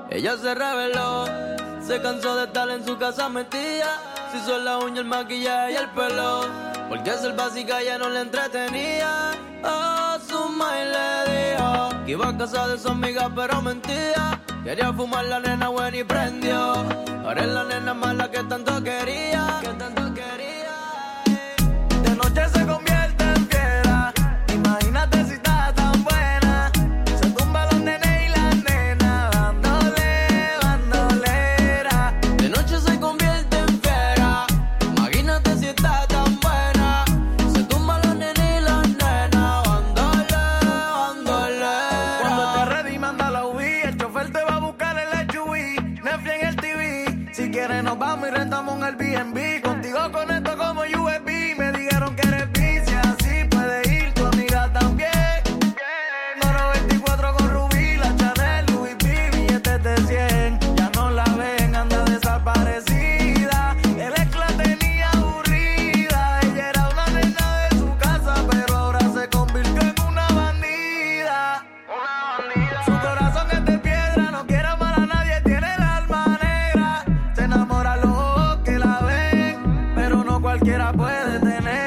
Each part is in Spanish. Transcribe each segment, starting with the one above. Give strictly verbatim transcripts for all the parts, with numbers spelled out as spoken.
Ella se rebeló, se cansó de estar en su casa metida. Se hizo la uña, el maquillaje y el pelo, porque ser básica ya no le entretenía. Oh, su maíz le dijo que iba a casa de su amiga pero mentía. Quería fumar la nena buena y prendió. Ahora es la nena mala que tanto quería, que tanto quería. De noche se convierte en fiera. Imagínate si está tan buena. Se tumba los nenes y las nenas dándole bandolera. De noche se convierte en fiera. Imagínate si está tan buena. Se tumba los nenes y las nenas dándole bandolera. Cuando estés ready manda la U V. El chofer te va a buscar el S U V. Netflix en el T V. Si quieres nos vamos y rentamos un Airbnb. Contigo conecto como U S B. Me dijeron que eres vicia, así puede ir tu amiga también. Noro veinticuatro con Rubí, la Chanel, Louis V, billetes de cien. Ya no la ven, anda desaparecida. El ex la tenía aburrida. Ella era una nena de su casa, pero ahora se convirtió en una bandida. Una bandida. Su corazón es de piedra, no quiere amar a nadie, tiene el alma negra. Se enamora a los ojos que la ven, pero no cualquiera puede tenerla.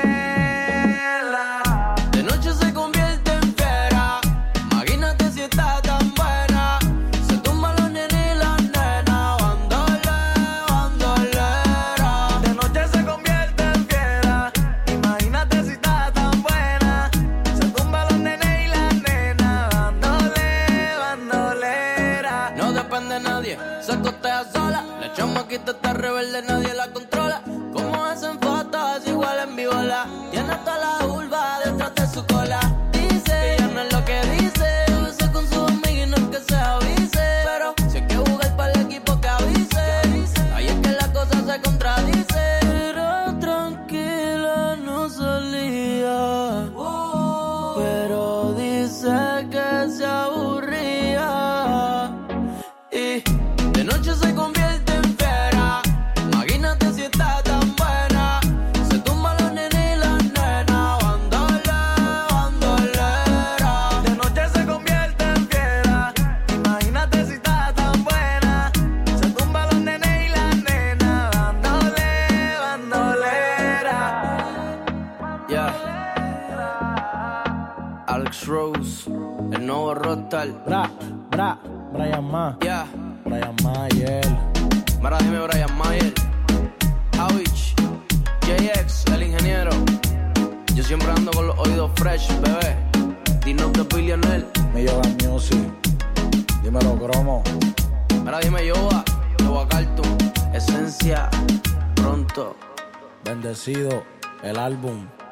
De noche se convierte en fiera. Imagínate si está tan buena. Se tumba los nenes y las nenas bandolera, bandolera. De noche se convierte en fiera. Imagínate si está tan buena. Se tumba los nenes y las nenas dándole bandolera. No depende de nadie, se costea sola. La chamaquita está rebelde, nadie la controla. Como hacen fotos, igual en vivola. Tiene toda la urba detrás de su cola. Dice que ya no es lo que dice. Usa con su amiga y no es que se avise. Pero si hay que jugar para el equipo que avise. Ahí es que la cosa se contradice. Pero tranquila no salía. Pero dice que se aburría. Y de noche se convierte en fiera. Imagínate si está tan buena. Se tumba los nenes y las nenas bandolera, bandolera. De noche se convierte en fiera. Imagínate si está tan buena. Se tumba los nenes y las nenas dándole bandolera. Yeah. Alex Rose, el nuevo Rockstar. Bra, bra, Brian Ma, Yeah. Brian Mayer. Mira, dime Brian Mayer, Avich, J X, el ingeniero. Yo siempre ando con los oídos fresh, bebé. Dinos de Billionaire. Me lleva Music. Dímelo, cromo. Mira, dime Yoba, Yoba Cartoon, Esencia, pronto. Bendecido, el álbum.